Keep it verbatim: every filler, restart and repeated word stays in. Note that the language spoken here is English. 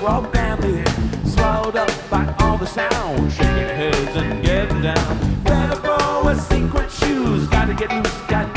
we're all family, swallowed up by all the sound, shaking heads and getting down. Better for with sequin shoes, gotta get loose, got